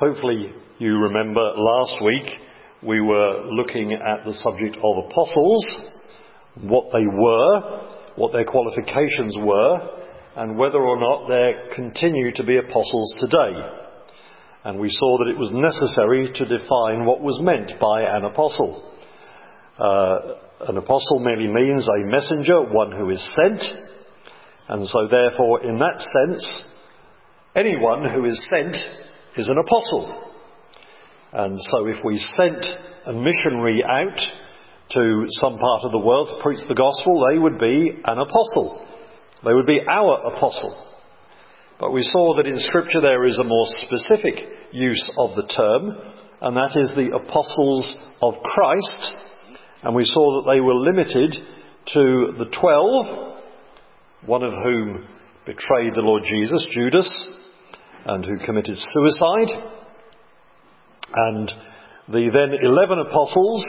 Hopefully you remember last week we were looking at the subject of apostles, what they were, what their qualifications were, and whether or not there continue to be apostles today. And we saw that it was necessary to define what was meant by an apostle. An apostle merely means a messenger, one who is sent. And so therefore, in that sense, anyone who is sent is an apostle. And so if we sent a missionary out to some part of the world to preach the gospel, they would be an apostle. They would be our apostle. But we saw that in Scripture there is a more specific use of the term, and that is the apostles of Christ. And we saw that they were limited to the 12, one of whom betrayed the Lord Jesus, Judas, and who committed suicide. And the then 11 apostles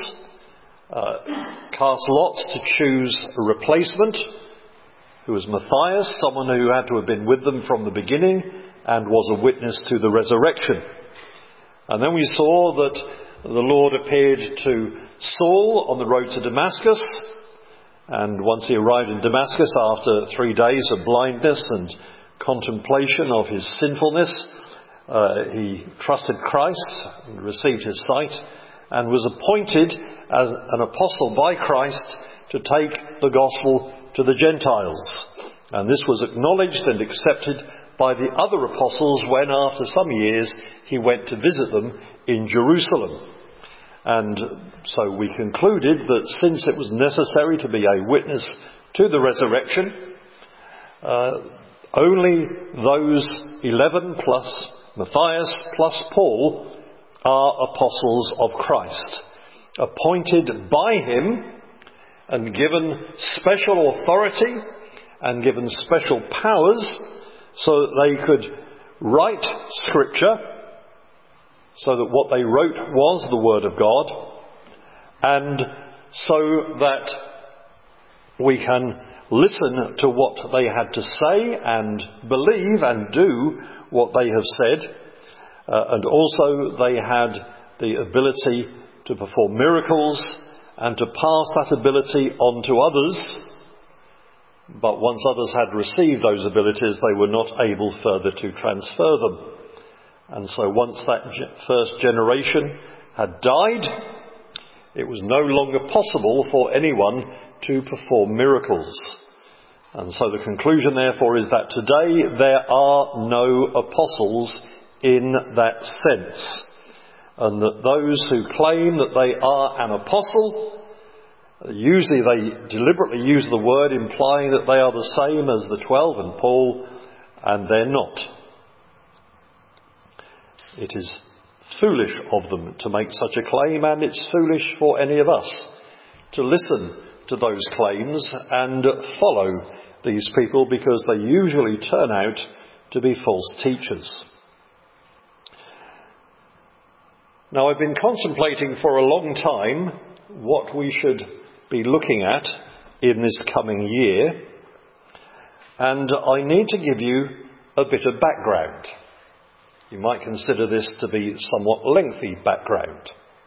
cast lots to choose a replacement, who was Matthias, someone who had to have been with them from the beginning and was a witness to the resurrection. And then we saw that the Lord appeared to Saul on the road to Damascus, and once he arrived in Damascus after 3 days of blindness and contemplation of his sinfulness, he trusted Christ and received his sight and was appointed as an apostle by Christ to take the gospel to the Gentiles. And this was acknowledged and accepted by the other apostles when, after some years, he went to visit them in Jerusalem. And so we concluded that since it was necessary to be a witness to the resurrection, only those 11 plus Matthias plus Paul are apostles of Christ, appointed by him and given special authority and given special powers so that they could write Scripture, so that what they wrote was the Word of God, and so that we can listen to what they had to say and believe and do what they have said. And also they had the ability to perform miracles and to pass that ability on to others. But once others had received those abilities, they were not able further to transfer them. And so once that first generation had died, it was no longer possible for anyone to perform miracles. And so the conclusion, therefore, is that today there are no apostles in that sense. And that those who claim that they are an apostle, usually they deliberately use the word implying that they are the same as the 12 and Paul, and they're not. It is foolish of them to make such a claim, and it's foolish for any of us to listen to those claims and follow these people, because they usually turn out to be false teachers. Now, I've been contemplating for a long time what we should be looking at in this coming year, and I need to give you a bit of background. You might consider this to be somewhat lengthy background.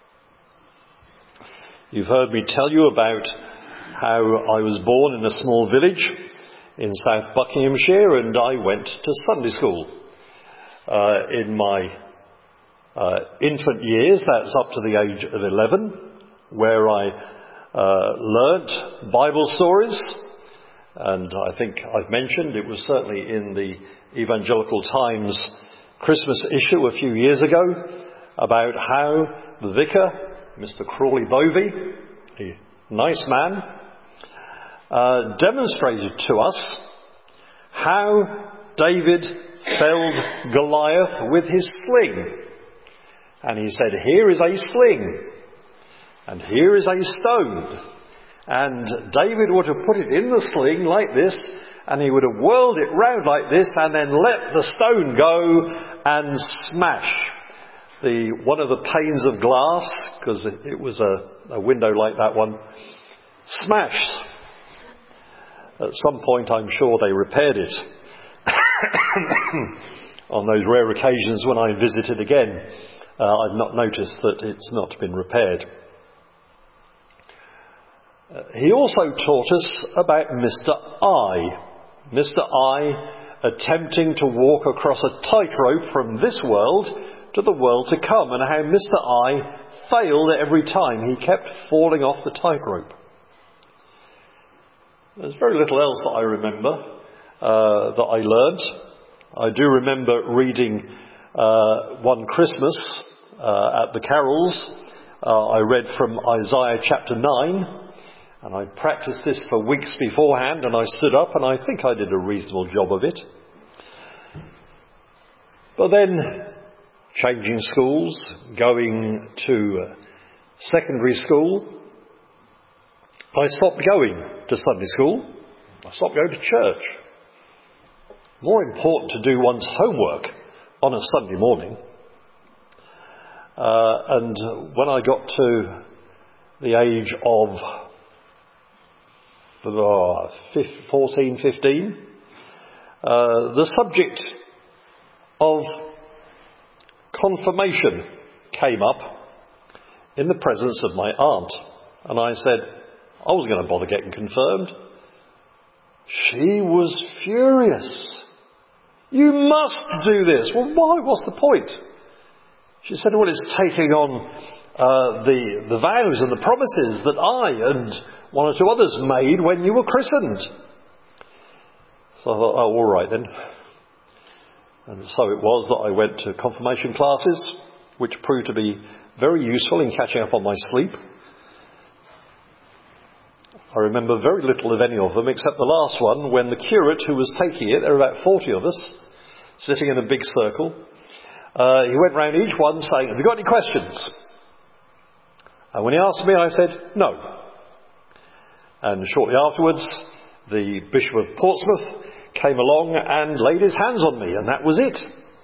You've heard me tell you about how I was born in a small village in South Buckinghamshire, and I went to Sunday school. In my infant years, that's up to the age of 11, where I learnt Bible stories, and I think I've mentioned it was certainly in the Evangelical Times Christmas issue a few years ago about how the vicar, Mr. Crawley Bovey, a nice man, demonstrated to us how David felled Goliath with his sling. And he said, here is a sling, and here is a stone. And David would have put it in the sling like this, and he would have whirled it round like this, and then let the stone go and smash one of the panes of glass, because it was a window like that one, smashed. At some point, I'm sure they repaired it. on those rare occasions when I visited again, I've not noticed that it's not been repaired. He also taught us about Mr. I. Mr. I attempting to walk across a tightrope from this world to the world to come, and how Mr. I failed every time. He kept falling off the tightrope. There's very little else that I remember that I learnt. I do remember reading one Christmas at the carols. I read from Isaiah chapter 9. And I practiced this for weeks beforehand, and I stood up, and I think I did a reasonable job of it. But then, changing schools, going to secondary school, I stopped going to Sunday school. I stopped going to church. More important to do one's homework on a Sunday morning. And when I got to the age of 14, 15, the subject of confirmation came up in the presence of my aunt. And I said, I wasn't going to bother getting confirmed. She was furious. You must do this. Well, why? What's the point? She said, well, it's taking on the vows and the promises that I and one or two others made when you were christened. So I thought, oh, all right then. And so it was that I went to confirmation classes, which proved to be very useful in catching up on my sleep. I remember very little of any of them, except the last one, when the curate who was taking it, there were about 40 of us, sitting in a big circle, he went round each one saying, have you got any questions? And when he asked me, I said, no. And shortly afterwards, the Bishop of Portsmouth came along and laid his hands on me, and that was it.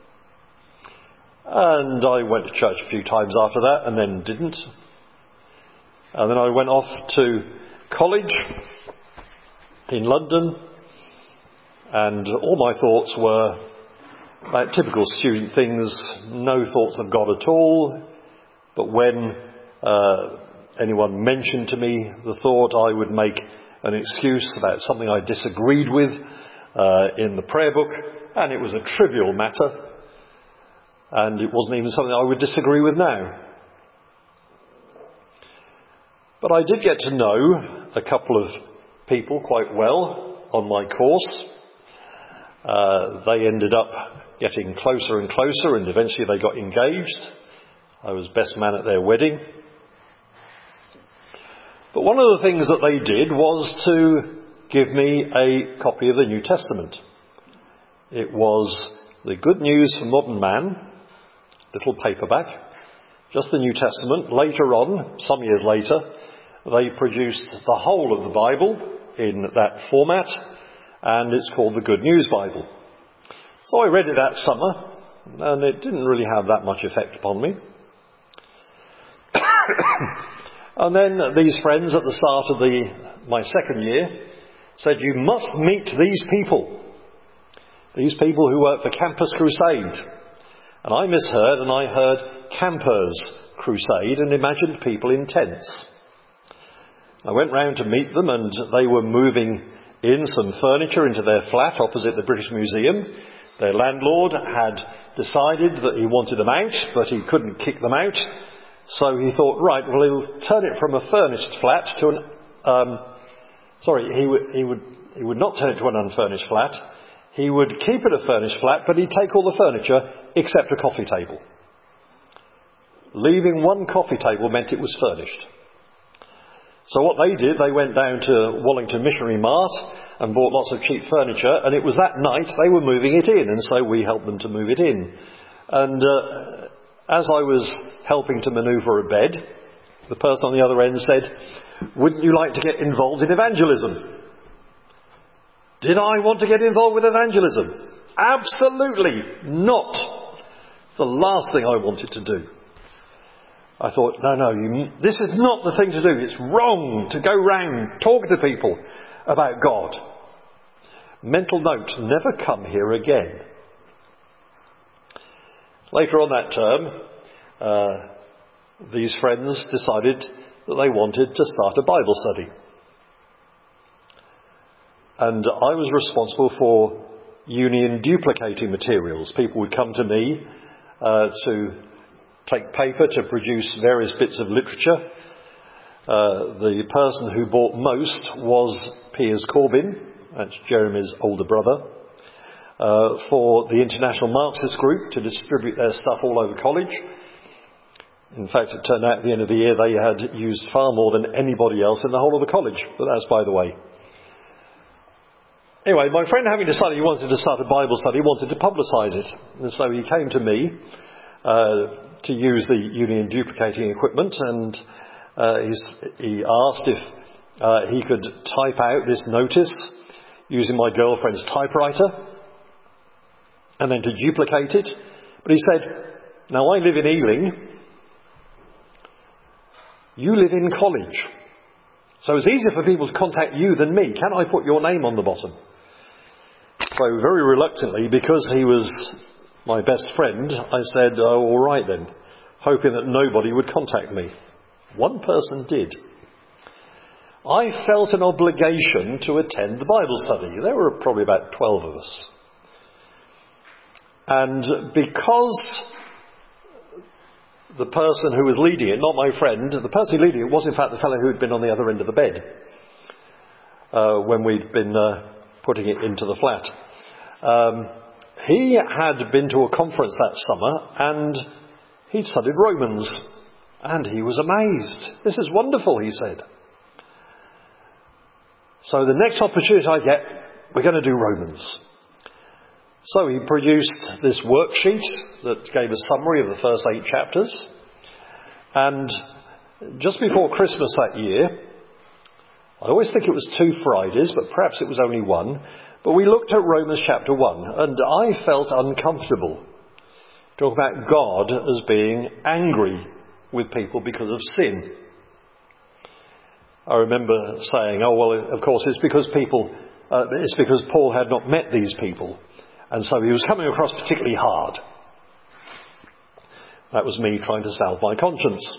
And I went to church a few times after that, and then didn't. And then I went off to college in London, and all my thoughts were about typical student things, no thoughts of God at all. But when anyone mentioned to me the thought, I would make an excuse about something I disagreed with in the prayer book, and it was a trivial matter, and it wasn't even something I would disagree with now. But I did get to know a couple of people quite well on my course. They ended up getting closer and closer, and eventually they got engaged. I was best man at their wedding. But one of the things that they did was to give me a copy of the New Testament. It was the Good News for Modern Man, little paperback, just the New Testament. Later on, some years later, they produced the whole of the Bible in that format, and it's called the Good News Bible. So I read it that summer, and it didn't really have that much effect upon me. And then these friends at the start of my second year said, you must meet these people who work for Campus Crusade. And I misheard, and I heard Campers Crusade and imagined people in tents. I went round to meet them, and they were moving in some furniture into their flat opposite the British Museum. Their landlord had decided that he wanted them out, but he couldn't kick them out. So he thought, right, well, he'll turn it from a furnished flat to he would not turn it to an unfurnished flat. He would keep it a furnished flat, but he'd take all the furniture except a coffee table. Leaving one coffee table meant it was furnished. So what they did, they went down to Wallington Missionary Mart and bought lots of cheap furniture, and it was that night they were moving it in, and so we helped them to move it in. And as I was helping to manoeuvre a bed, the person on the other end said, wouldn't you like to get involved in evangelism? Did I want to get involved with evangelism? Absolutely not. It's the last thing I wanted to do. I thought, no, this is not the thing to do. It's wrong to go round talking to people about God. Mental note, never come here again. Later on that term, these friends decided that they wanted to start a Bible study. And I was responsible for union duplicating materials. People would come to me to take paper to produce various bits of literature. The person who bought most was Piers Corbyn, that's Jeremy's older brother, for the International Marxist Group to distribute their stuff all over college. In fact, it turned out at the end of the year they had used far more than anybody else in the whole of the college, but that's by the way. Anyway, my friend, having decided he wanted to start a Bible study, wanted to publicise it. And so he came to me to use the union duplicating equipment, and he asked if he could type out this notice using my girlfriend's typewriter and then to duplicate it. But he said, now I live in Ealing, you live in college, so it's easier for people to contact you than me. Can I put your name on the bottom? So very reluctantly, because he was my best friend, I said, oh, all right then, hoping that nobody would contact me. One person did. I felt an obligation to attend the Bible study. There were probably about 12 of us. And because the person who was leading it, not my friend, the person leading it was in fact the fellow who had been on the other end of the bed when we'd been putting it into the flat. He had been to a conference that summer and he'd studied Romans, and he was amazed. This is wonderful, he said. So the next opportunity I get, we're going to do Romans. So he produced this worksheet that gave a summary of the first 8 chapters. And just before Christmas that year, I always think it was 2 Fridays, but perhaps it was only 1. But we looked at Romans chapter 1, and I felt uncomfortable talking about God as being angry with people because of sin. I remember saying, oh well, of course it's because Paul had not met these people. And so he was coming across particularly hard. That was me trying to salve my conscience.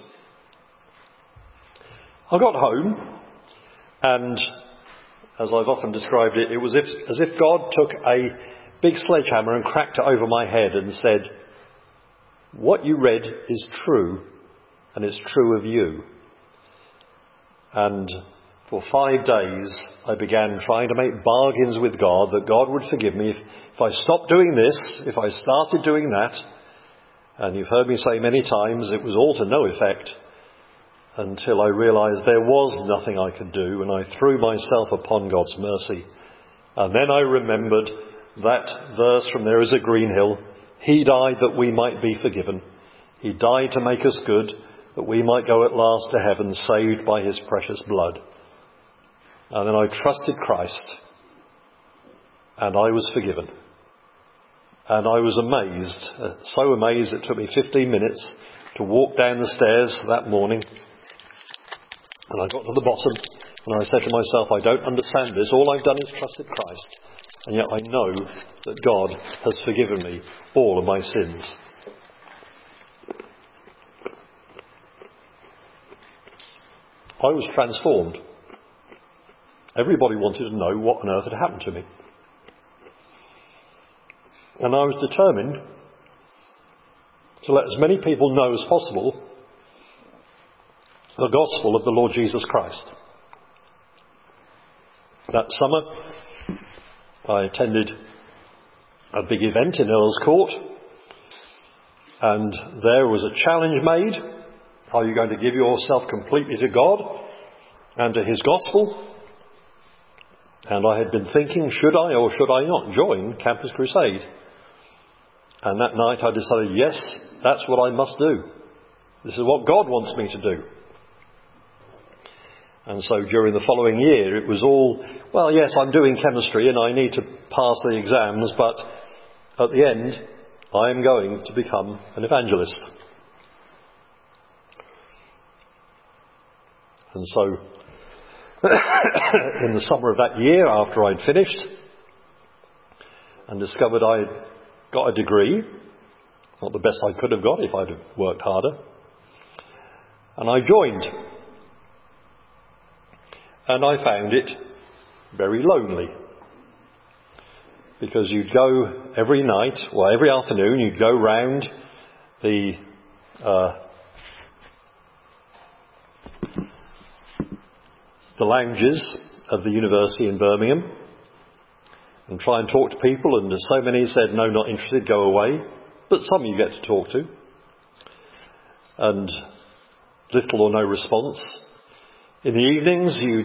I got home, and as I've often described it, it was as if God took a big sledgehammer and cracked it over my head and said, what you read is true, and it's true of you. And for 5 days, I began trying to make bargains with God that God would forgive me if I stopped doing this, if I started doing that. And you've heard me say many times, it was all to no effect until I realised there was nothing I could do, and I threw myself upon God's mercy. And then I remembered that verse from There Is a Green Hill. He died that we might be forgiven. He died to make us good, that we might go at last to heaven, saved by his precious blood. And then I trusted Christ, and I was forgiven. And I was amazed, so amazed it took me 15 minutes to walk down the stairs that morning. And I got to the bottom, and I said to myself, I don't understand this. All I've done is trusted Christ, and yet I know that God has forgiven me all of my sins. I was transformed. Everybody wanted to know what on earth had happened to me. And I was determined to let as many people know as possible the gospel of the Lord Jesus Christ. That summer, I attended a big event in Earl's Court, and there was a challenge made. Are you going to give yourself completely to God and to his gospel? And I had been thinking, should I or should I not join Campus Crusade? And that night I decided, yes, that's what I must do. This is what God wants me to do. And so during the following year it was all, well, yes, I'm doing chemistry and I need to pass the exams, but at the end I am going to become an evangelist. And so in the summer of that year, after I'd finished and discovered I'd got a degree, Not the best I could have got if I'd have worked harder. And I joined. And I found it very lonely. Because you'd go every night, or every afternoon, you'd go round the lounges of the university in Birmingham and try and talk to people, and so many said, no, not interested, go away. But some you get to talk to. And little or no response. In the evenings you'd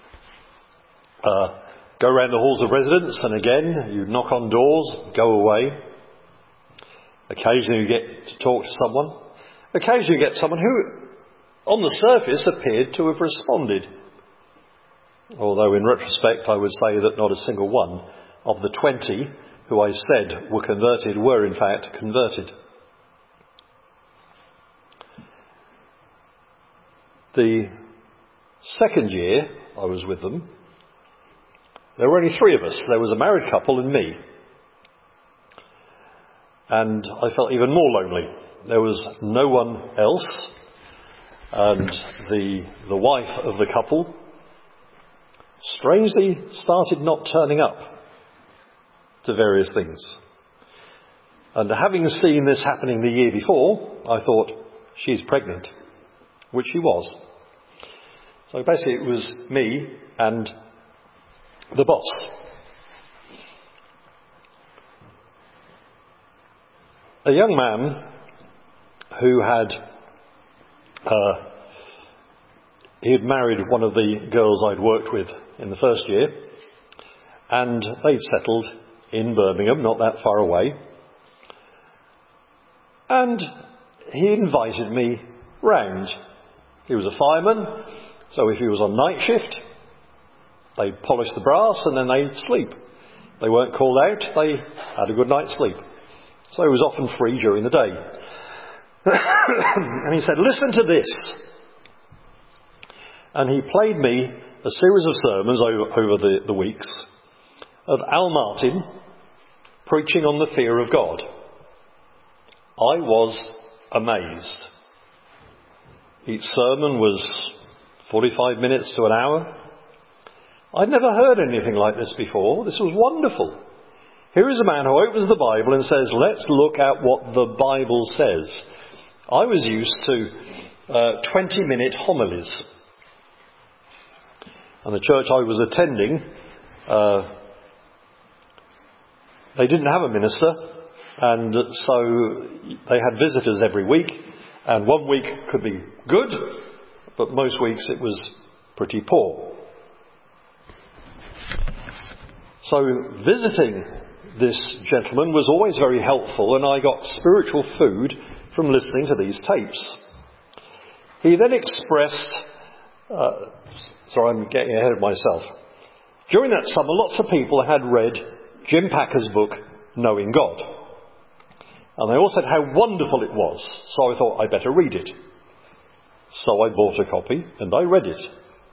go around the halls of residence, and again you'd knock on doors, go away. Occasionally you get to talk to someone. Occasionally you get someone who, on the surface, appeared to have responded. Although in retrospect I would say that not a single one of the 20 who I said were converted were in fact converted. The second year I was with them, there were only 3 of us. There was a married couple and me. And I felt even more lonely. There was no one else. And the wife of the couple strangely started not turning up to various things. And having seen this happening the year before, I thought, she's pregnant, which she was. So basically it was me and the boss. A young man who he had married one of the girls I'd worked with in the first year, and they'd settled in Birmingham, not that far away. And he invited me round. He was a fireman, so if he was on night shift, they'd polish the brass and then they'd sleep. They weren't called out, they had a good night's sleep. So he was often free during the day. And he said, listen to this. And he played me a series of sermons over the weeks of Al Martin preaching on the fear of God. I was amazed. Each sermon was 45 minutes to an hour. I'd never heard anything like this before. This was wonderful. Here is a man who opens the Bible and says, let's look at what the Bible says. I was used to 20-minute homilies. And the church I was attending, they didn't have a minister, and so they had visitors every week, and one week could be good, but most weeks it was pretty poor. So visiting this gentleman was always very helpful, and I got spiritual food from listening to these tapes. He then expressed... Sorry, I'm getting ahead of myself. During that summer, lots of people had read Jim Packer's book, Knowing God. And they all said how wonderful it was. So I thought I'd better read it. So I bought a copy and I read it.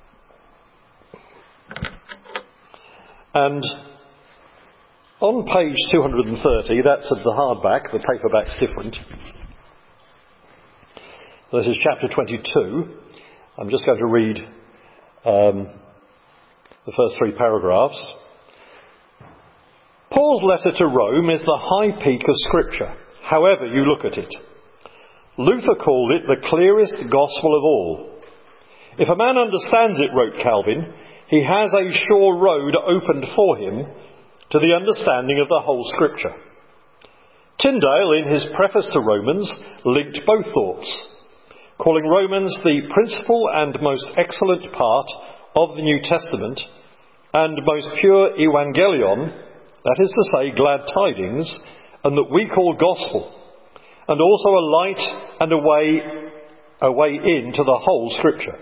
And on page 230, that's of the hardback, the paperback's different. This is chapter 22. I'm just going to read the first 3 paragraphs. Paul's letter to Rome is the high peak of Scripture, however you look at it. Luther called it the clearest gospel of all. If a man understands it, wrote Calvin, he has a sure road opened for him to the understanding of the whole Scripture. Tyndale, in his preface to Romans, linked both thoughts, calling Romans the principal and most excellent part of the New Testament and most pure evangelion, that is to say, glad tidings, and that we call gospel, and also a light and a way into the whole Scripture.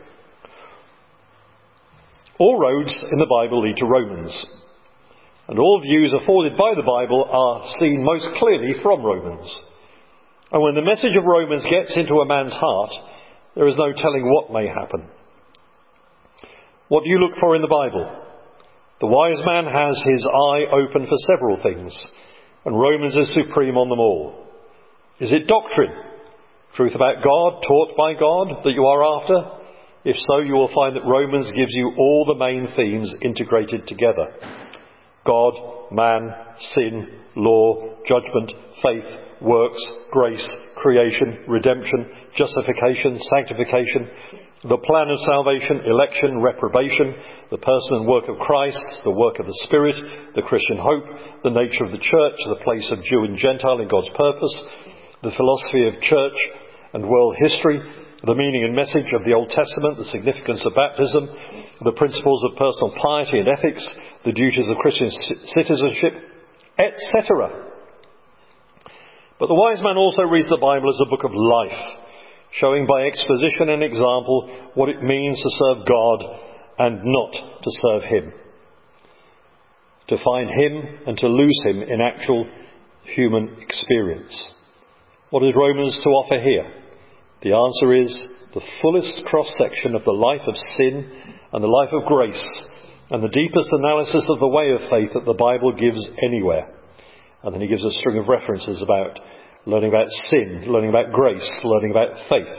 All roads in the Bible lead to Romans, and all views afforded by the Bible are seen most clearly from Romans. And when the message of Romans gets into a man's heart, there is no telling what may happen. What do you look for in the Bible? The wise man has his eye open for several things, and Romans is supreme on them all. Is it doctrine? Truth about God, taught by God, that you are after? If so, you will find that Romans gives you all the main themes integrated together. God, man, sin, law, judgment, faith, works, grace, creation, redemption, justification, sanctification, the plan of salvation, election, reprobation, the person and work of Christ, the work of the Spirit, the Christian hope, the nature of the church, the place of Jew and Gentile in God's purpose, the philosophy of church and world history, the meaning and message of the Old Testament, the significance of baptism, the principles of personal piety and ethics, the duties of Christian citizenship, etc. But the wise man also reads the Bible as a book of life, showing by exposition and example what it means to serve God and not to serve him, to find him and to lose him in actual human experience. What has Romans to offer here? The answer is the fullest cross-section of the life of sin and the life of grace, and the deepest analysis of the way of faith that the Bible gives anywhere. And then he gives a string of references about learning about sin, learning about grace, learning about faith.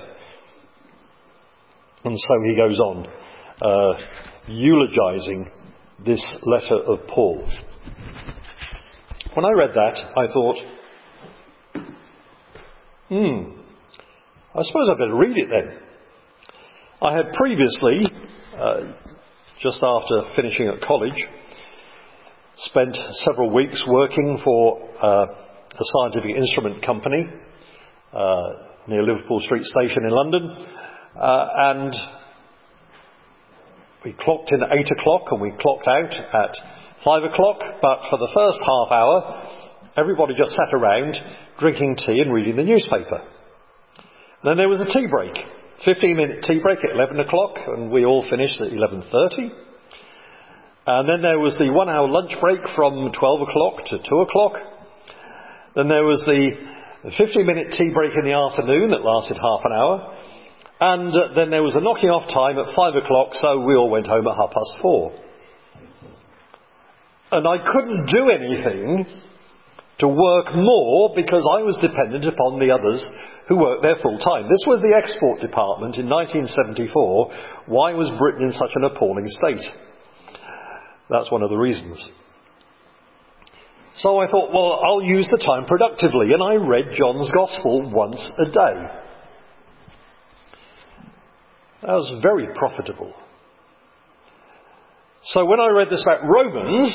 And so he goes on, eulogizing this letter of Paul. When I read that, I thought, I suppose I better read it then. I had previously, just after finishing at college, spent several weeks working for a scientific instrument company near Liverpool Street Station in London, and we clocked in at 8 o'clock and we clocked out at 5 o'clock, but for the first half hour everybody just sat around drinking tea and reading the newspaper. Then there was a tea break, 15-minute tea break at 11 o'clock, and we all finished at 11:30. And then there was the 1 hour lunch break from 12 o'clock to 2 o'clock. Then there was the 15-minute tea break in the afternoon that lasted half an hour. And then there was a knocking off time at 5 o'clock, so we all went home at 4:30. And I couldn't do anything to work more because I was dependent upon the others who worked there full time. This was the export department in 1974. Why was Britain in such an appalling state? That's one of the reasons. So I thought, well, I'll use the time productively, and I read John's Gospel once a day. That was very profitable. So when I read this about Romans,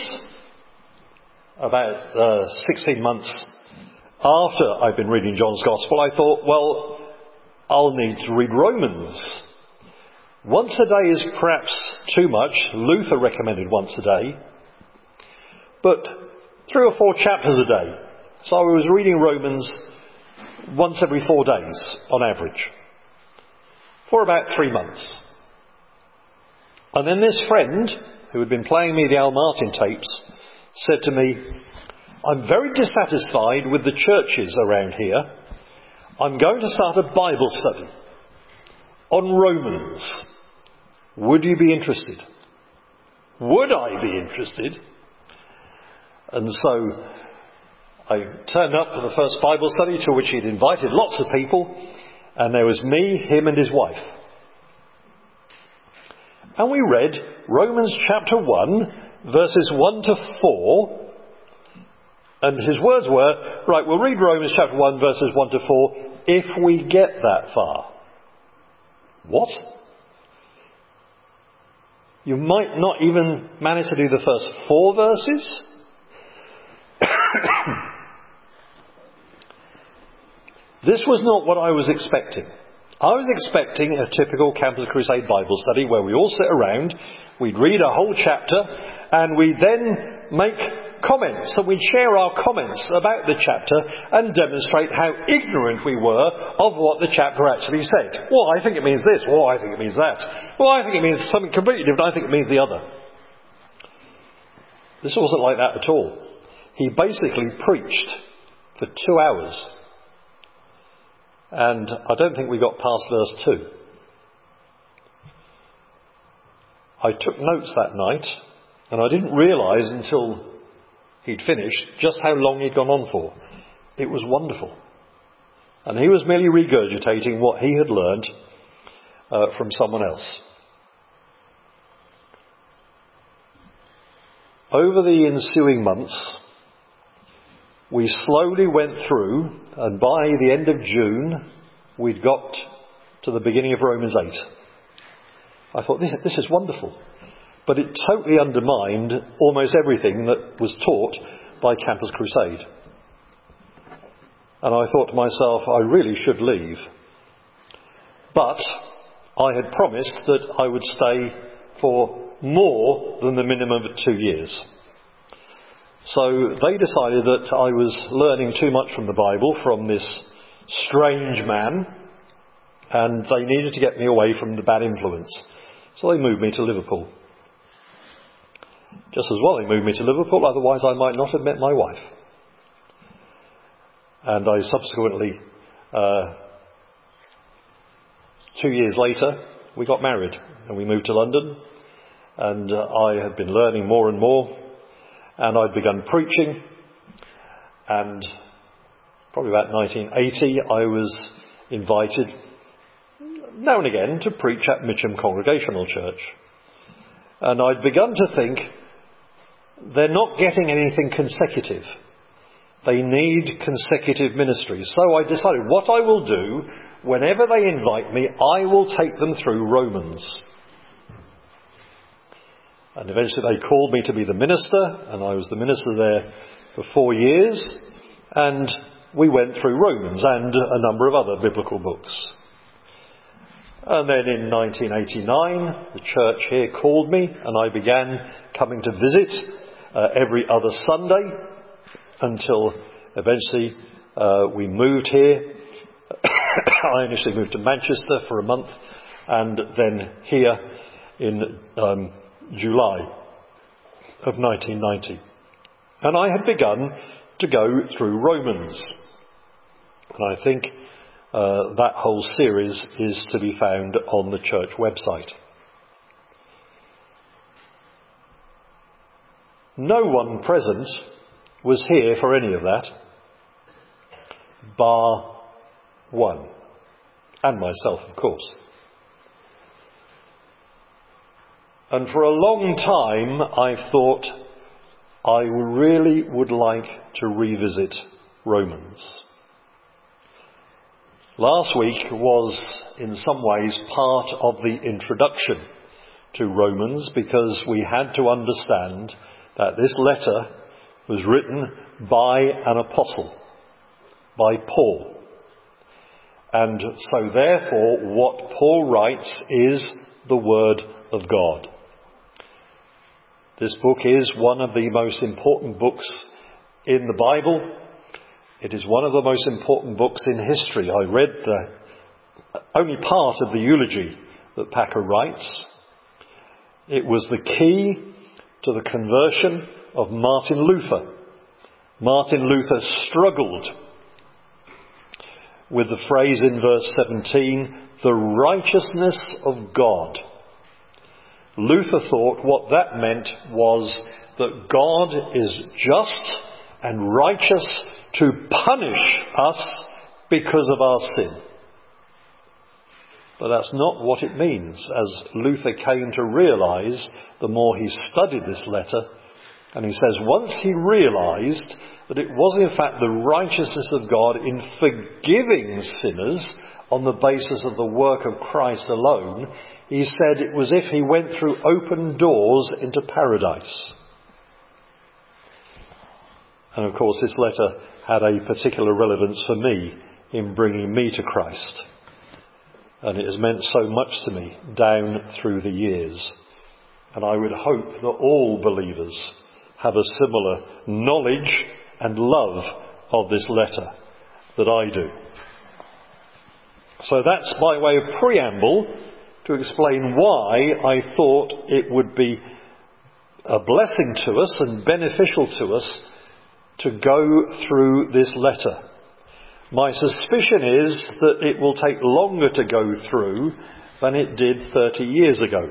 about 16 months after I'd been reading John's Gospel, I thought, well, I'll need to read Romans. Once a day is perhaps too much. Luther recommended once a day. But 3 or 4 chapters a day. So I was reading Romans once every 4 days on average, for about 3 months. And then this friend, who had been playing me the Al Martin tapes, said to me, I'm very dissatisfied with the churches around here. I'm going to start a Bible study on Romans. Would you be interested? Would I be interested? And so I turned up for the first Bible study, to which he'd invited lots of people, and there was me, him and his wife. And we read Romans chapter 1, verses 1 to 4, and his words were, right, we'll read Romans chapter 1, verses 1 to 4, if we get that far. What? You might not even manage to do the first 4 verses? This was not what I was expecting. I was expecting a typical Campus Crusade Bible study where we all sit around, we'd read a whole chapter, and we'd then make comments, and we'd share our comments about the chapter and demonstrate how ignorant we were of what the chapter actually said. Well, I think it means this. Well, I think it means that. Well, I think it means something completely different. I think it means the other. This wasn't like that at all. He basically preached for 2 hours. And I don't think we got past verse 2. I took notes that night, and I didn't realise until he'd finished just how long he'd gone on for. It was wonderful. And he was merely regurgitating what he had learned from someone else. Over the ensuing months, we slowly went through, and by the end of June, we'd got to the beginning of Romans 8. I thought, this is wonderful. But it totally undermined almost everything that was taught by Campus Crusade. And I thought to myself, I really should leave. But I had promised that I would stay for more than the minimum of 2 years. So they decided that I was learning too much from the Bible from this strange man, and they needed to get me away from the bad influence. So they moved me to Liverpool. Just as well they moved me to Liverpool, otherwise I might not have met my wife. And I subsequently, 2 years later, we got married and we moved to London, and I had been learning more and more, and I'd begun preaching, and probably about 1980 I was invited now and again to preach at Mitcham Congregational Church. And I'd begun to think, they're not getting anything consecutive. They need consecutive ministry. So I decided what I will do, whenever they invite me, I will take them through Romans. And eventually they called me to be the minister, and I was the minister there for 4 years, and we went through Romans and a number of other biblical books. And then in 1989, the church here called me, and I began coming to visit every other Sunday until eventually we moved here. I initially moved to Manchester for a month, and then here in July of 1990. And I had begun to go through Romans. And I think that whole series is to be found on the church website. No one present was here for any of that, bar one, and myself, of course. And for a long time I thought I really would like to revisit Romans. Last week was in some ways part of the introduction to Romans, because we had to understand that this letter was written by an apostle, by Paul. And so therefore what Paul writes is the Word of God. This book is one of the most important books in the Bible. It is one of the most important books in history. I read the only part of the eulogy that Packer writes. It was the key to the conversion of Martin Luther. Martin Luther struggled with the phrase in verse 17, the righteousness of God. Luther thought what that meant was that God is just and righteous to punish us because of our sin. But that's not what it means, as Luther came to realise the more he studied this letter. And he says once he realised that it was in fact the righteousness of God in forgiving sinners on the basis of the work of Christ alone, he said it was if he went through open doors into paradise. And of course this letter had a particular relevance for me in bringing me to Christ. And it has meant so much to me down through the years. And I would hope that all believers have a similar knowledge and love of this letter that I do. So that's by way of preamble to explain why I thought it would be a blessing to us and beneficial to us to go through this letter. My suspicion is that it will take longer to go through than it did 30 years ago.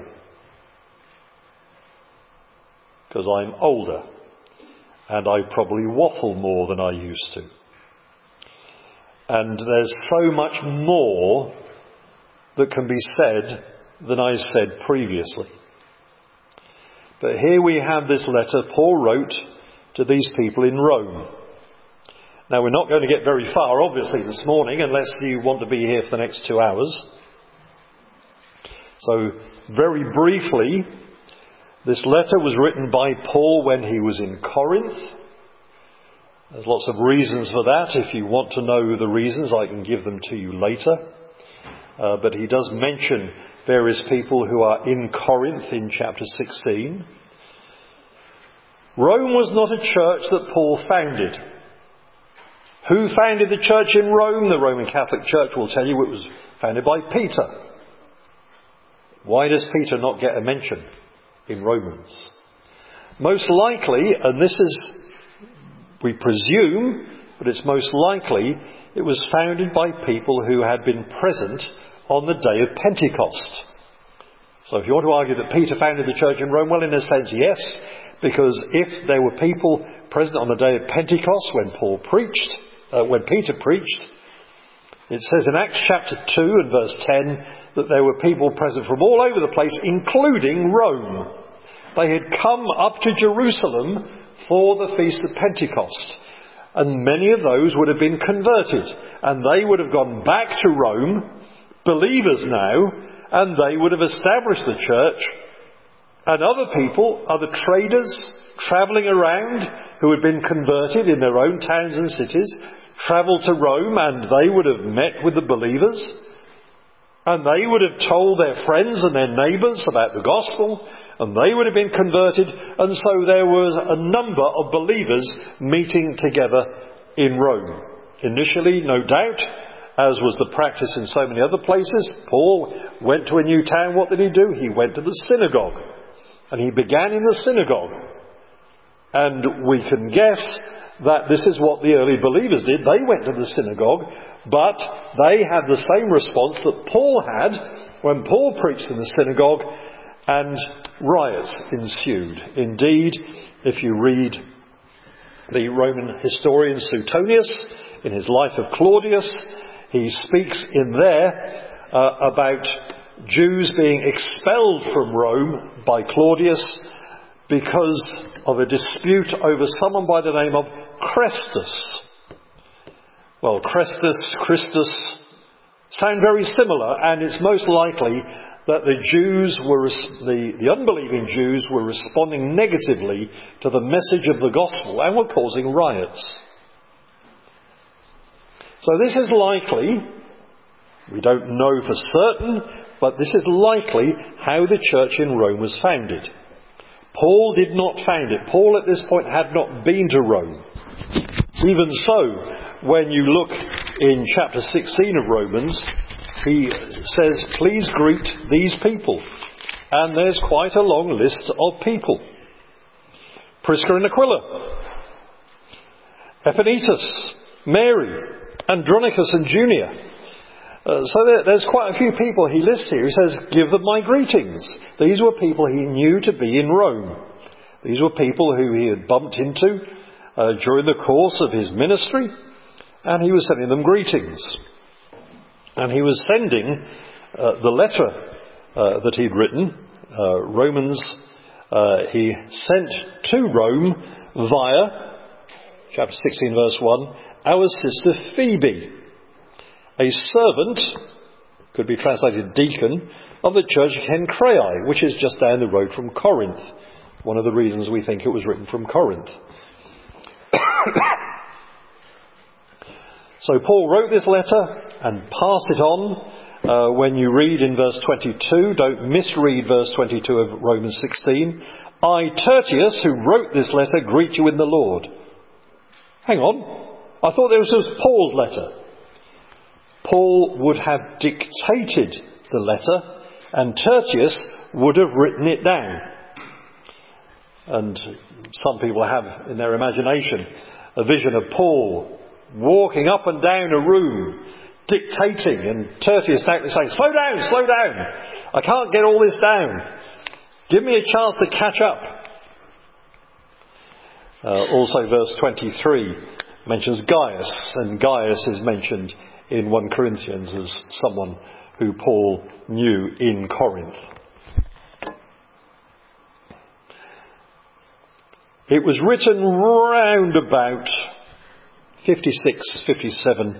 Because I'm older and I probably waffle more than I used to. And there's so much more that can be said than I said previously. But here we have this letter Paul wrote to these people in Rome. Now, we're not going to get very far, obviously, this morning, unless you want to be here for the next 2 hours. So, very briefly, this letter was written by Paul when he was in Corinth. There's lots of reasons for that. If you want to know the reasons, I can give them to you later. But he does mention various people who are in Corinth in chapter 16. Rome was not a church that Paul founded. Who founded the church in Rome? The Roman Catholic Church will tell you it was founded by Peter. Why does Peter not get a mention in Romans? Most likely, and this is, we presume, but it's most likely, it was founded by people who had been present on the day of Pentecost. So if you want to argue that Peter founded the church in Rome, well, in a sense, yes, because if there were people present on the day of Pentecost when Peter preached, it says in Acts chapter 2 and verse 10 that there were people present from all over the place, including Rome. They had come up to Jerusalem for the Feast of Pentecost. And many of those would have been converted. And they would have gone back to Rome, believers now, and they would have established the church. And other people, other traders travelling around who had been converted in their own towns and cities, travelled to Rome, and they would have met with the believers. And they would have told their friends and their neighbours about the gospel, and they would have been converted, and so there was a number of believers meeting together in Rome. Initially, no doubt, as was the practice in so many other places, Paul went to a new town. What did he do? He went to the synagogue, and he began in the synagogue. And we can guess that this is what the early believers did. They went to the synagogue, but they had the same response that Paul had when Paul preached in the synagogue, and riots ensued. Indeed, if you read the Roman historian Suetonius in his Life of Claudius, he speaks in there about Jews being expelled from Rome by Claudius because of a dispute over someone by the name of Chrestus. Well, Christus sound very similar, and it's most likely that the unbelieving Jews were responding negatively to the message of the gospel and were causing riots. So this is likely, we don't know for certain, but this is likely how the church in Rome was founded. Paul did not found it. Paul at this point had not been to Rome. Even so, when you look in chapter 16 of Romans, he says, please greet these people. And there's quite a long list of people. Prisca and Aquila, Epaenetus, Mary, Andronicus and Junia. So there's quite a few people he lists here. He says, give them my greetings. These were people he knew to be in Rome. These were people who he had bumped into during the course of his ministry, and he was sending them greetings. And he was sending the letter that he'd written, Romans, he sent to Rome via, chapter 16 verse 1, our sister Phoebe, a servant, could be translated deacon, of the church of Cenchreae, which is just down the road from Corinth. One of the reasons we think it was written from Corinth. So Paul wrote this letter and passed it on. When you read in verse 22, don't misread verse 22 of Romans 16. I, Tertius, who wrote this letter, greet you in the Lord. Hang on. I thought this was Paul's letter. Paul would have dictated the letter, and Tertius would have written it down. And some people have in their imagination a vision of Paul walking up and down a room, dictating, and Tertius actually saying, slow down, I can't get all this down. Give me a chance to catch up. Also verse 23, mentions Gaius, and Gaius is mentioned in 1 Corinthians as someone who Paul knew in Corinth. It was written round about 56, 57,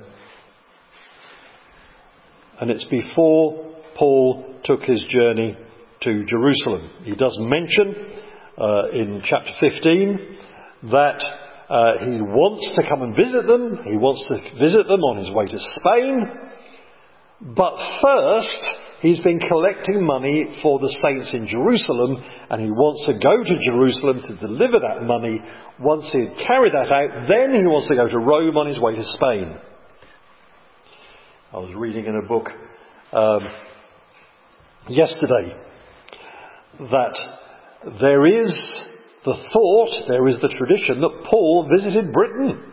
and it's before Paul took his journey to Jerusalem. He does mention in chapter 15 that he wants to come and visit them. He wants to visit them on his way to Spain. But first, he's been collecting money for the saints in Jerusalem, and he wants to go to Jerusalem to deliver that money. Once he'd carried that out, then he wants to go to Rome on his way to Spain. I was reading in a book yesterday that there is the tradition that Paul visited Britain.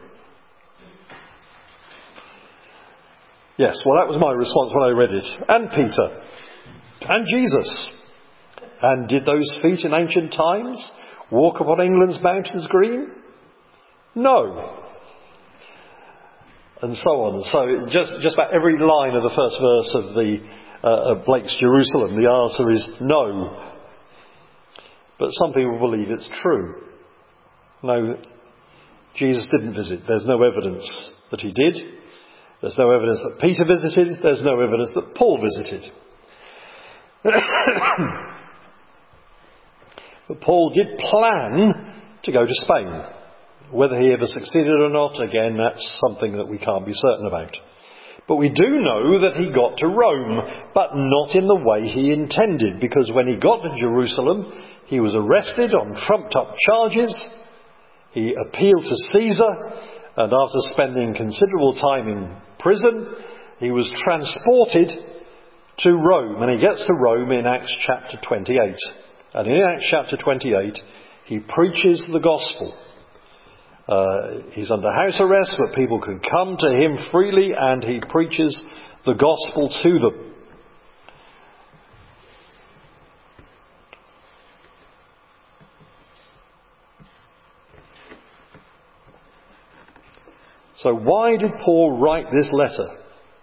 Yes, well, that was my response when I read it. And Peter. And Jesus. And did those feet in ancient times walk upon England's mountains green? No. And so on. So just about every line of the first verse of of Blake's Jerusalem, the answer is no. But some people believe it's true. No, Jesus didn't visit. There's no evidence that he did. There's no evidence that Peter visited. There's no evidence that Paul visited. But Paul did plan to go to Spain. Whether he ever succeeded or not, again, that's something that we can't be certain about. But we do know that he got to Rome, but not in the way he intended, because when he got to Jerusalem, he was arrested on trumped-up charges. He appealed to Caesar, and after spending considerable time in prison, he was transported to Rome. And he gets to Rome in Acts chapter 28. And in Acts chapter 28, he preaches the gospel. He's under house arrest, but people can come to him freely, and he preaches the gospel to them. So why did Paul write this letter?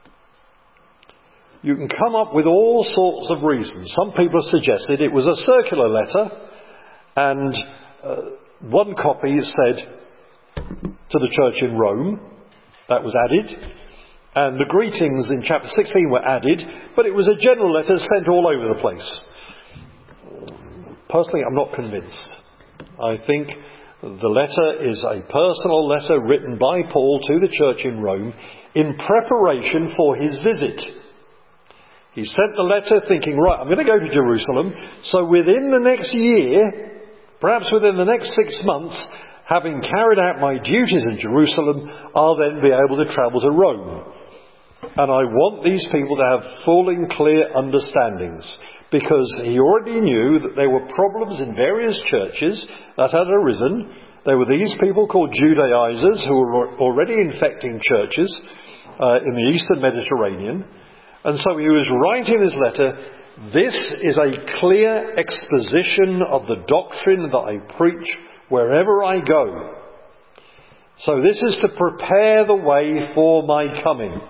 You can come up with all sorts of reasons. Some people have suggested it was a circular letter, and one copy said to the church in Rome. That was added. And the greetings in chapter 16 were added, but it was a general letter sent all over the place. Personally, I'm not convinced. I think the letter is a personal letter written by Paul to the church in Rome in preparation for his visit. He sent the letter thinking, right, I'm going to go to Jerusalem, so within the next year, perhaps within the next 6 months, having carried out my duties in Jerusalem, I'll then be able to travel to Rome. And I want these people to have full and clear understandings, because he already knew that there were problems in various churches that had arisen. There were these people called Judaizers who were already infecting churches in the Eastern Mediterranean. And so he was writing this letter. This is a clear exposition of the doctrine that I preach wherever I go. So this is to prepare the way for my coming,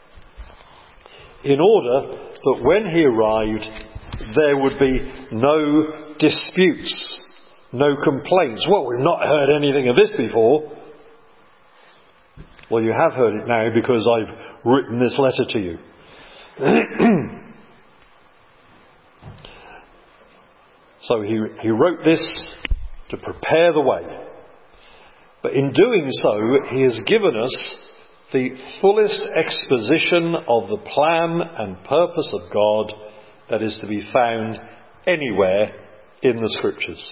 in order that when he arrived, there would be no disputes, no complaints. Well, we've not heard anything of this before. Well, you have heard it now, because I've written this letter to you. So he wrote this to prepare the way. But in doing so, he has given us the fullest exposition of the plan and purpose of God that is to be found anywhere in the Scriptures.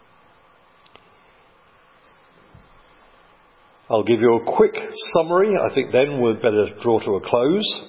I'll give you a quick summary. I think then we'd better draw to a close.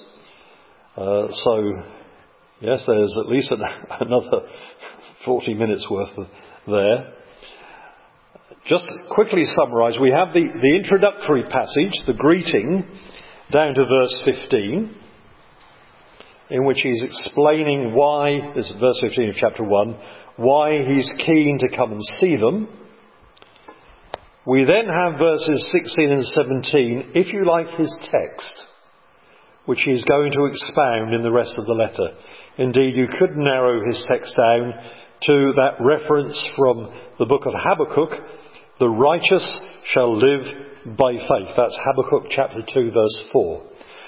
Yes, there's at least another 40 minutes worth there. Just quickly summarise, we have the introductory passage, the greeting, down to verse 15, in which he's explaining why, this is verse 15 of chapter 1, why he's keen to come and see them. We then have verses 16 and 17, if you like, his text, which he's going to expound in the rest of the letter. Indeed, you could narrow his text down to that reference from the book of Habakkuk, the righteous shall live by faith. That's Habakkuk chapter 2 verse 4.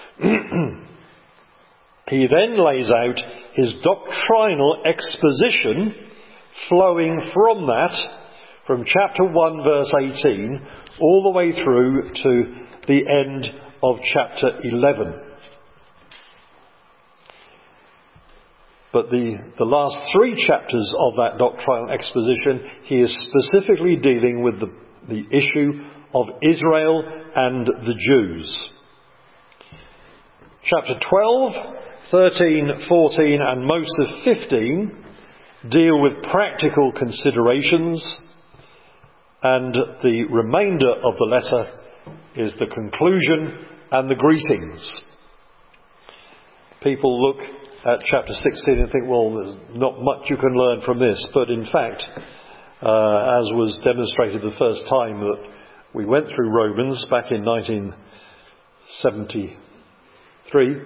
He then lays out his doctrinal exposition flowing from that, from chapter 1 verse 18 all the way through to the end of chapter 11. But the last 3 chapters of that doctrinal exposition, he is specifically dealing with the issue of Israel and the Jews. Chapter 12, 13, 14 and most of 15 deal with practical considerations, and the remainder of the letter is the conclusion and the greetings. People look at chapter 16 and think, well, there's not much you can learn from this. But in fact, as was demonstrated the first time that we went through Romans back in 1973,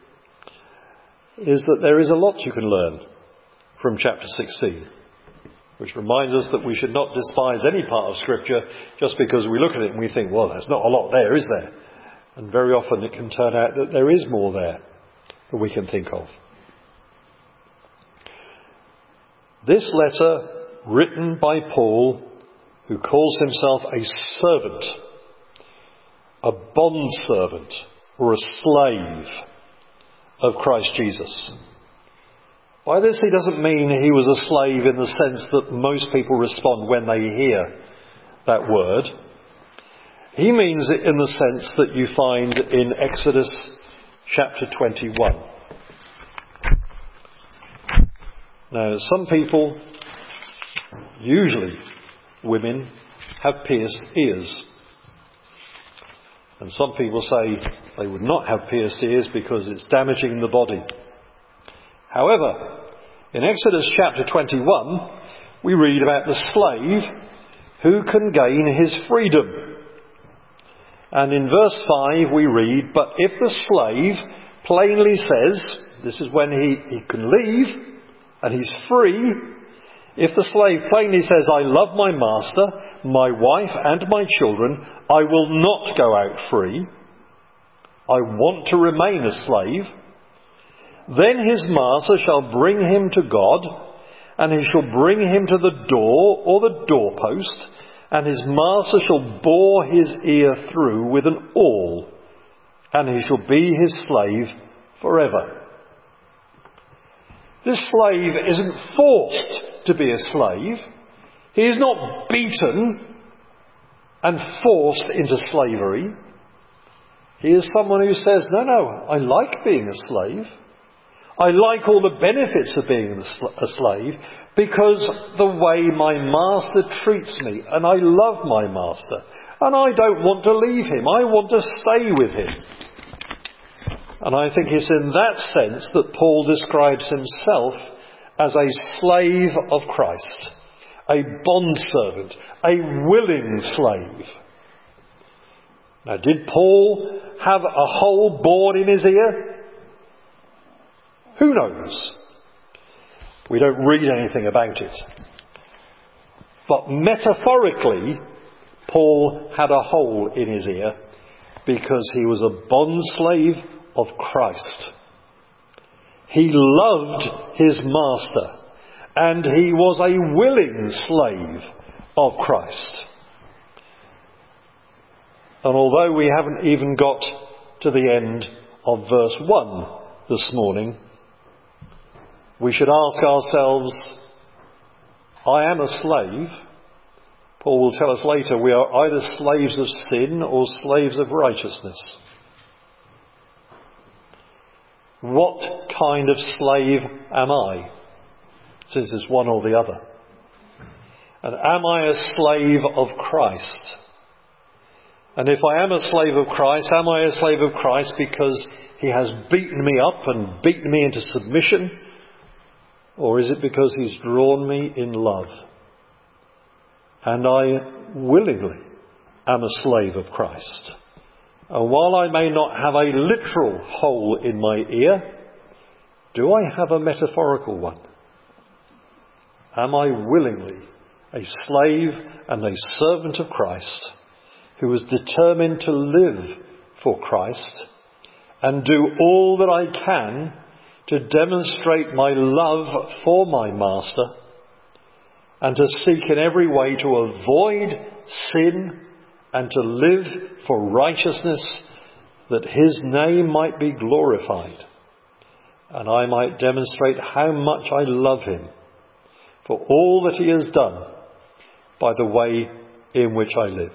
is that there is a lot you can learn from chapter 16, which reminds us that we should not despise any part of Scripture just because we look at it and we think, well, there's not a lot there, is there? And very often it can turn out that there is more there that we can think of. This letter, written by Paul, who calls himself a servant, a bondservant, or a slave of Christ Jesus. By this he doesn't mean he was a slave in the sense that most people respond when they hear that word. He means it in the sense that you find in Exodus chapter 21. Now, some people, usually women, have pierced ears. And some people say they would not have pierced ears because it's damaging the body. However, in Exodus chapter 21, we read about the slave who can gain his freedom. And in verse 5 we read, but if the slave plainly says, this is when he can leave and he's free, if the slave plainly says, I love my master, my wife and my children, I will not go out free, I want to remain a slave, then his master shall bring him to God, and he shall bring him to the door or the doorpost, and his master shall bore his ear through with an awl, and he shall be his slave forever. This slave isn't forced to be a slave. He is not beaten and forced into slavery. He is someone who says, no, I like being a slave. I like all the benefits of being a slave because the way my master treats me, and I love my master, and I don't want to leave him. I want to stay with him. And I think it's in that sense that Paul describes himself as a slave of Christ, a bondservant, a willing slave. Now, did Paul have a hole bored in his ear? Who knows? We don't read anything about it. But metaphorically, Paul had a hole in his ear because he was a bondslave of Christ. He loved his master, and he was a willing slave of Christ. And although we haven't even got to the end of verse 1 this morning, we should ask ourselves, I am a slave. Paul will tell us later we are either slaves of sin or slaves of righteousness. What kind of slave am I? Since it's one or the other. And am I a slave of Christ? And if I am a slave of Christ, am I a slave of Christ because he has beaten me up and beaten me into submission? Or is it because he's drawn me in love? And I willingly am a slave of Christ. And while I may not have a literal hole in my ear, do I have a metaphorical one? Am I willingly a slave and a servant of Christ who is determined to live for Christ and do all that I can to demonstrate my love for my Master and to seek in every way to avoid sin and to live for righteousness, that his name might be glorified and I might demonstrate how much I love him for all that he has done by the way in which I live.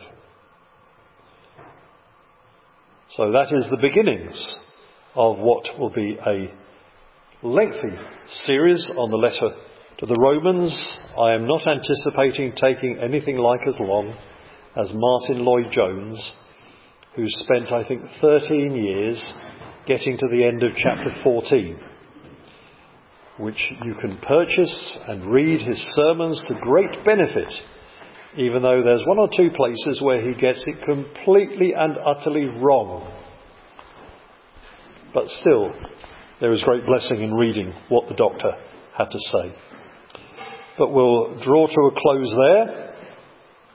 So that is the beginnings of what will be a lengthy series on the letter to the Romans. I am not anticipating taking anything like as long as Martin Lloyd-Jones, who spent, I think, 13 years getting to the end of chapter 14, which you can purchase and read his sermons to great benefit, even though there's one or two places where he gets it completely and utterly wrong. But still, there is great blessing in reading what the doctor had to say. But we'll draw to a close there.